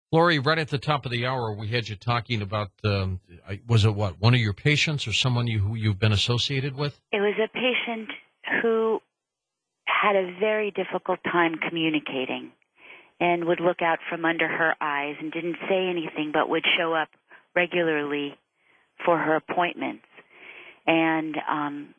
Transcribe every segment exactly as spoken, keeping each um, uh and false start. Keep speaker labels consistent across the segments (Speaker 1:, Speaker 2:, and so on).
Speaker 1: Lori, right at the top of the hour, we had you talking about, um, I- was it what, one of your patients or someone you, who you've been associated with?
Speaker 2: It was a patient who had a very difficult time communicating and would look out from under her eyes and didn't say anything but would show up regularly for her appointments. And um,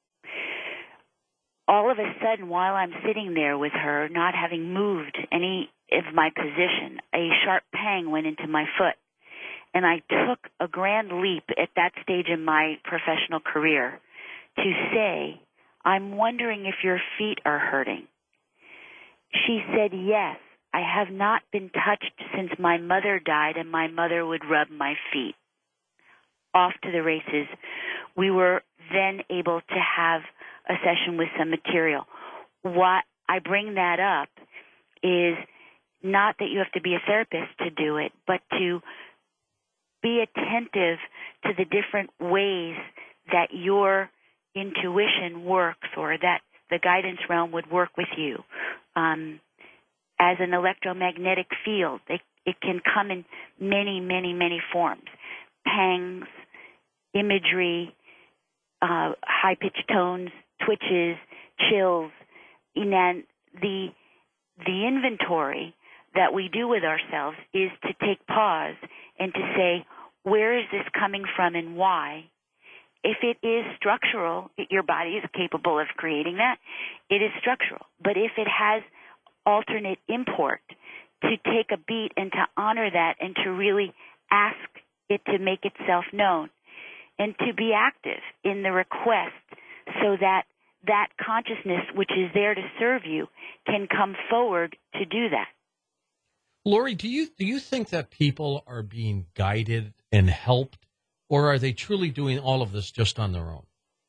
Speaker 2: all of a sudden, while I'm sitting there with her, not having moved any of my position, a sharp pang went into my foot. And I took a grand leap at that stage in my professional career to say, I'm wondering if your feet are hurting. She said, yes, I have not been touched since my mother died, and my mother would rub my feet. Off to the races. We were then able to have a session with some material. What I bring that up is not that you have to be a therapist to do it, but to be attentive to the different ways that your intuition works, or that the guidance realm would work with you. Um, as an electromagnetic field, it, it can come in many, many, many forms. Pangs, imagery, uh, high-pitched tones, twitches, chills. And the, the inventory that we do with ourselves is to take pause and to say, where is this coming from and why? If it is structural, your body is capable of creating that. It is structural. But if it has alternate import, to take a beat and to honor that and to really ask it to make itself known and to be active in the request so that that consciousness, which is there to serve you, can come forward to do that.
Speaker 1: Lori, do you do you think that people are being guided and helped, or are they truly doing all of this just on their own?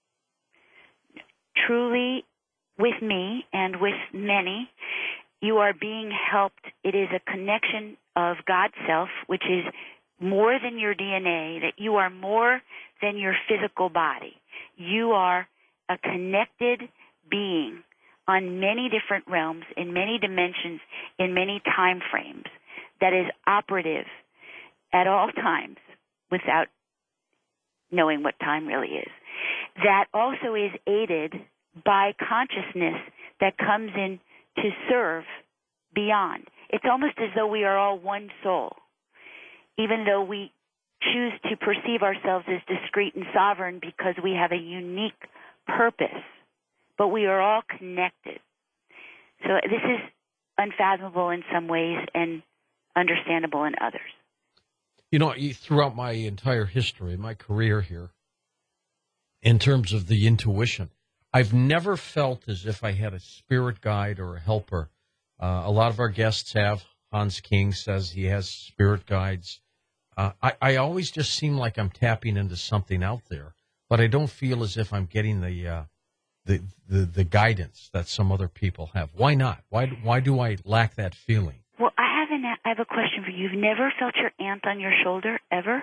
Speaker 2: Truly, with me and with many, you are being helped. It is a connection of God's self, which is more than your D N A, that you are more than your physical body. You are a connected being on many different realms, in many dimensions, in many time frames, that is operative at all times without knowing what time really is. That also is aided by consciousness that comes in to serve beyond. It's almost as though we are all one soul, even though we choose to perceive ourselves as discrete and sovereign because we have a unique purpose. But we are all connected. So this is unfathomable in some ways and understandable in others.
Speaker 1: You know, throughout my entire history, my career here, in terms of the intuition, I've never felt as if I had a spirit guide or a helper. Uh, a lot of our guests have. Hans King says he has spirit guides. Uh, I, I always just seem like I'm tapping into something out there, but I don't feel as if I'm getting the uh, the, the the guidance that some other people have. Why not? Why why do I lack that feeling?
Speaker 2: Well, I have an I have a question for you. You've never felt your aunt on your shoulder ever?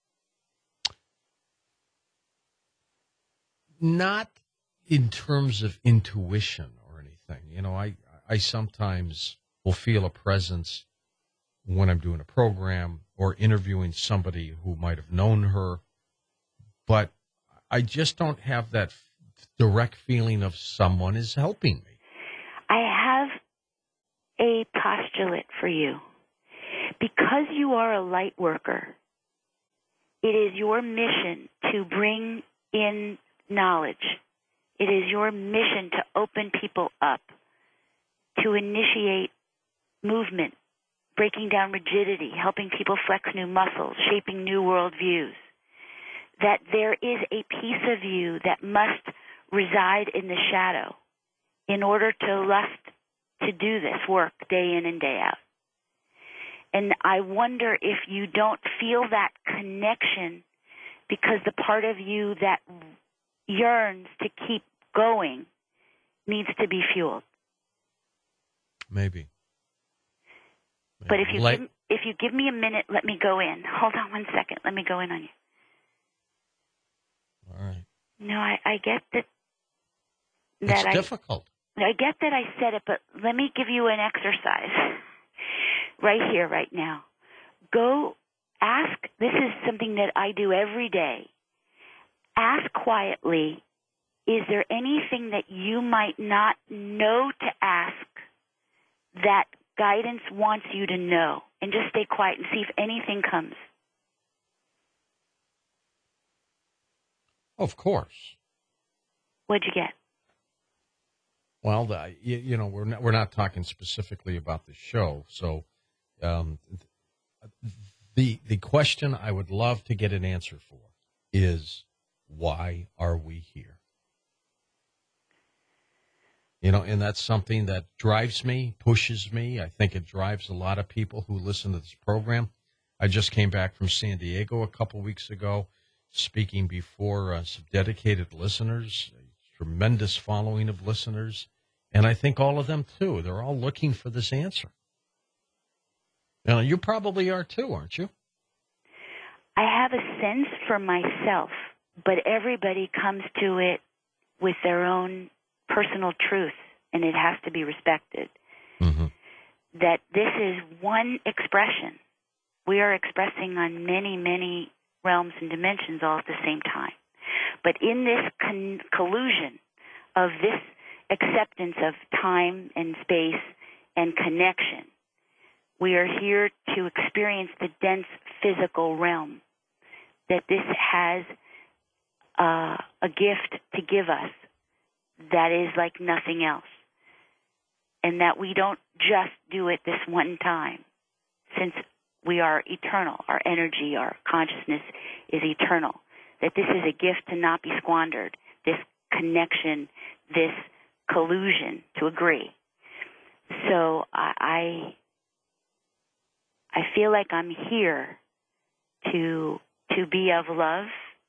Speaker 1: Not in terms of intuition or anything. You know, I I sometimes will feel a presence when I'm doing a program or interviewing somebody who might have known her, but I just don't have that f- direct feeling of someone is helping me.
Speaker 2: I have a postulate for you. Because you are a light worker, it is your mission to bring in knowledge. It is your mission to open people up, to initiate movement, breaking down rigidity, helping people flex new muscles, shaping new worldviews. That there is a piece of you that must reside in the shadow in order to lust to do this work day in and day out. And I wonder if you don't feel that connection because the part of you that yearns to keep going needs to be fueled.
Speaker 1: Maybe. Maybe.
Speaker 2: But if you
Speaker 1: like,
Speaker 2: give, if you give me a minute, let me go in. Hold on one second. Let me go in on you.
Speaker 1: All right.
Speaker 2: No, I, I get that. that
Speaker 1: it's
Speaker 2: I,
Speaker 1: difficult.
Speaker 2: I get that I said it, but let me give you an exercise right here, right now. go ask, this is something that I do every day. Ask quietly, is there anything that you might not know to ask that guidance wants you to know? And just stay quiet and see if anything comes.
Speaker 1: Of course.
Speaker 2: What'd you get?
Speaker 1: Well, the, you, you know, we're not, we're not talking specifically about the show. So um, the the question I would love to get an answer for is, why are we here? You know, and that's something that drives me, pushes me. I think it drives a lot of people who listen to this program. I just came back from San Diego a couple weeks ago, speaking before uh, some dedicated listeners, a tremendous following of listeners. And I think all of them, too. They're all looking for this answer. Now, you probably are, too, aren't you?
Speaker 2: I have a sense for myself, but everybody comes to it with their own personal truth, and it has to be respected.
Speaker 1: Mm-hmm.
Speaker 2: That this is one expression. We are expressing on many, many realms and dimensions all at the same time. But in this con- collusion of this acceptance of time and space and connection, we are here to experience the dense physical realm, that this has uh, a gift to give us that is like nothing else, and that we don't just do it this one time, since we are eternal. Our energy, our consciousness is eternal, that this is a gift to not be squandered, this connection, this collusion, to agree. So I I feel like I'm here to to be of love.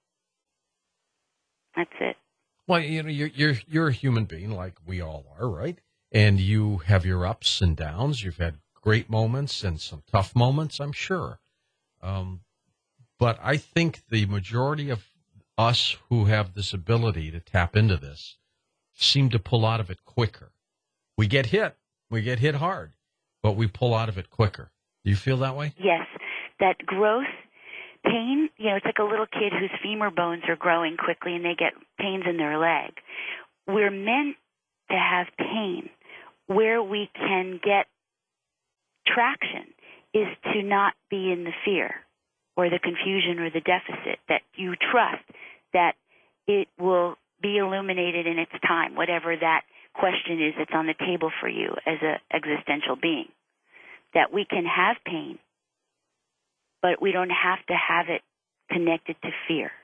Speaker 2: That's it.
Speaker 1: Well, you know, you're you're you're a human being like we all are, right? And you have your ups and downs. You've had great moments and some tough moments, I'm sure. Um, but I think the majority of us who have this ability to tap into this seem to pull out of it quicker. We get hit, we get hit hard, but we pull out of it quicker. Do you feel that way?
Speaker 2: Yes, that growth. Pain, you know, it's like a little kid whose femur bones are growing quickly and they get pains in their leg. We're meant to have pain. Where we can get traction is to not be in the fear or the confusion or the deficit, that you trust that it will be illuminated in its time, whatever that question is that's on the table for you as an existential being. That we can have pain, but we don't have to have it connected to fear.